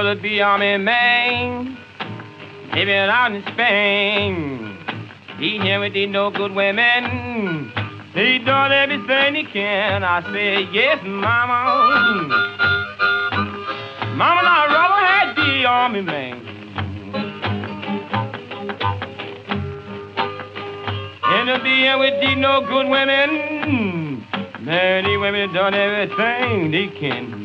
to be army man, living out in Spain. He here with these no good women. He done everything he can. I said, yes, mama. Mama, I'd rather have the army man. And to be here with these no good women. Man, these women done everything they can.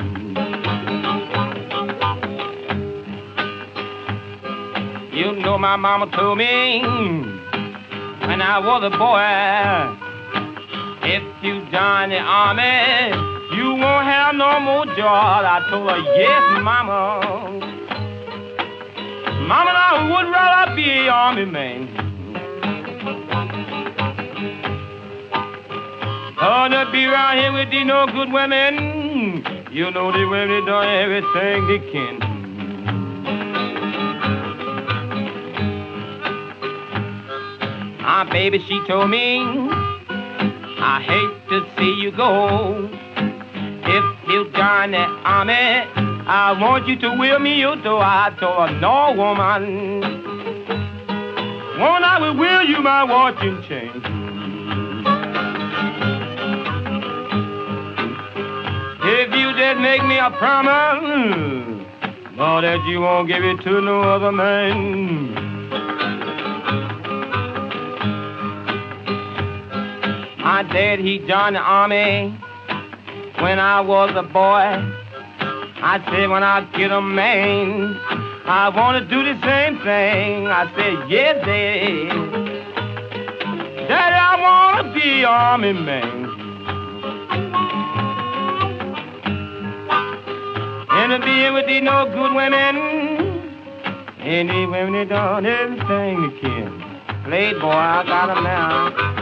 You know my mama told me when I was a boy, if you join the army, you won't have no more joy. I told her, yes, mama. Mama, I would rather be an army man. Oh, to be around here with these no good women. You know the women done everything they can. My baby, she told me, I hate to see you go. If you join the army, I want you to will me your door. I told her, no, woman. Woman, I will will you my watch and chain. If you just make me a promise, Lord, that you won't give it to no other man. My dad, he joined the army when I was a boy. I said, when I get a man, I want to do the same thing. I said, yes, Dad. Daddy, I want to be army man. And to be with these no good women. And these women, they done everything they can. Playboy, I got 'em now.